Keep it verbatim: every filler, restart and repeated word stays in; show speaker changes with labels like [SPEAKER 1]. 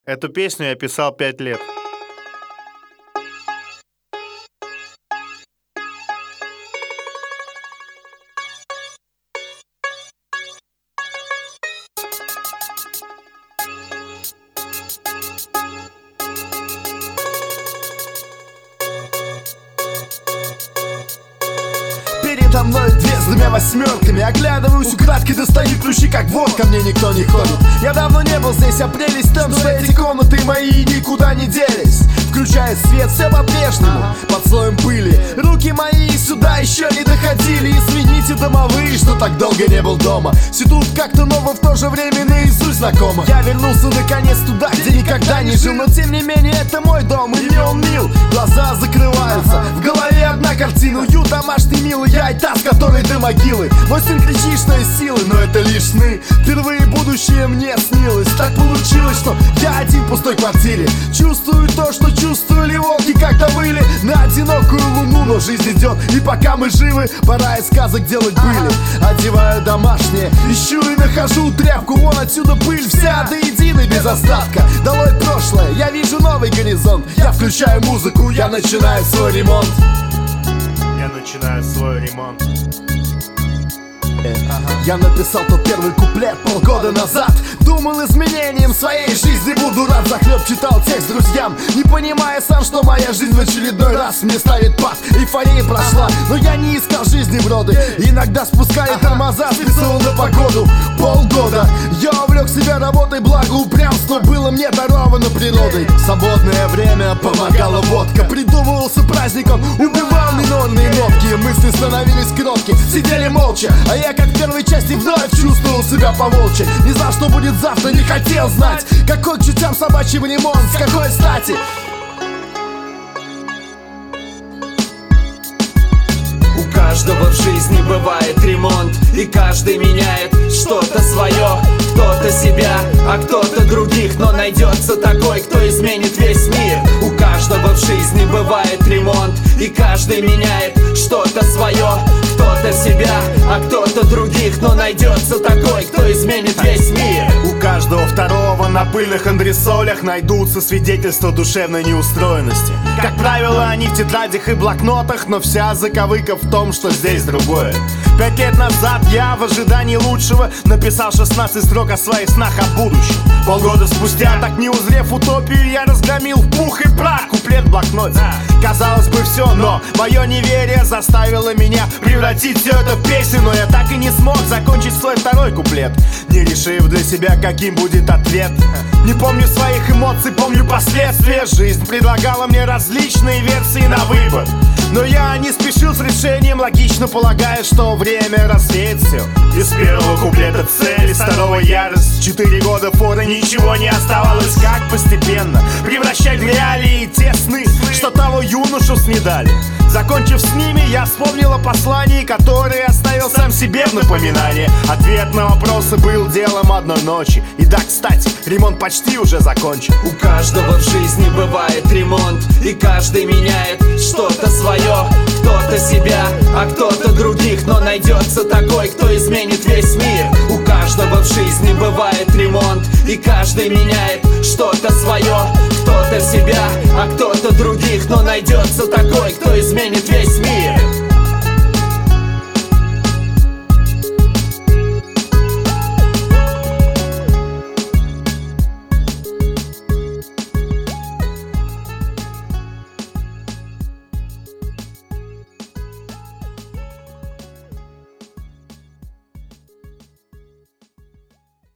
[SPEAKER 1] Эту песню я писал пять лет.
[SPEAKER 2] Передо мной дверь с двумя восьмерками. Оглядываюсь украдкой, достаю ключи, как вор. Ко мне никто не ходит. Я давно не был здесь, а прелесть в том, что эти комнаты мои никуда не делись. Включая свет, все по-прежнему под слоем пыли. Руки мои сюда еще не доходили. Извините, домовые, что так долго не был дома. Все тут как-то ново, в то же время наизусть знакомо. Я вернулся наконец туда, где никогда не жил. Но тем не менее это мой дом, и мне он мил. Глаза закрываются, в голове одна картина. Уют домашний, милый, я и та, с которой до могилы. Мой сын кричит, что есть силы, но это лишь сны. Впервые будущее мне снилось. Так получилось, что я один в пустой квартире. Чувствую то, что чувствовали волки, когда выли на одинокую луну. Но жизнь идет, и пока мы живы, пора из сказок делать были. Одеваю домашнее, ищу и нахожу тряпку. Вон отсюда пыль вся до единой, без остатка. Долой прошлое, я вижу новый горизонт. Я включаю музыку, я начинаю свой ремонт.
[SPEAKER 1] Я начинаю свой ремонт.
[SPEAKER 2] Я написал тот первый куплет полгода назад. Думал, изменением своей жизни буду рад. Захлеб читал текст друзьям, не понимая сам, что моя жизнь в очередной раз мне ставит пад. Эйфория прошла, но я не искал жизни вроде. Иногда спускали тормоза, списывал на погоду. Полгода я увлек себя работой, благо упрямство было мне даровано природой. Свободное время помогала водка, придумывался праздником, убивал минорные нотки. Мысли становились кроткие, сидели молча, а я как в первой части вновь чувствовал себя по-волчьи. Не знал, что будет завтра, не хотел знать, какой к чертям собачьим ремонт, с какой стати.
[SPEAKER 3] У каждого в жизни бывает ремонт, и каждый меняет что-то свое. Кто-то себя, а кто-то других, но найдется такой, кто изменит весь мир. У каждого в жизни бывает ремонт, и каждый меняет что-то свое. Кто-то себя, а кто-то других, но найдется такой, кто изменит весь мир.
[SPEAKER 1] У каждого второго на пыльных андресолях найдутся свидетельства душевной неустроенности. Как правило, они в тетрадях и блокнотах, но вся заковыка в том, что здесь другое. Пять лет назад я в ожидании лучшего написал шестнадцать строк о своих снах о будущем. Полгода спустя, так не узрев утопию, я разгромил в пух и прах куплет в блокноте. Казалось бы, все, но мое неверие заставило меня превратить все это в песню. Но я так и не смог закончить свой второй куплет, не решив для себя, каким будет ответ. Не помню своих эмоций, помню последствия. Жизнь предлагала мне различные версии на выбор, но я не спешил с решением, логично полагая, что время развеет все. Из первого куплета цель, из второго ярость. Четыре года форы, ничего не оставалось. Как постепенно превращать в реалии те сны, что того юношу снедали. Закончив с ними, я вспомнил о послании, которое оставил сам себе в напоминание. Ответ на вопросы был делом одной ночи. И да, кстати, ремонт почти уже закончен.
[SPEAKER 3] У каждого в жизни бывает ремонт, и каждый меняет что-то свое. Кто-то себя, а кто-то других, но найдется такой, кто изменит весь мир. У каждого в жизни бывает ремонт, и каждый меняет что-то свое. Кто-то себя, а кто-то других, но найдется такой, кто изменит весь мир.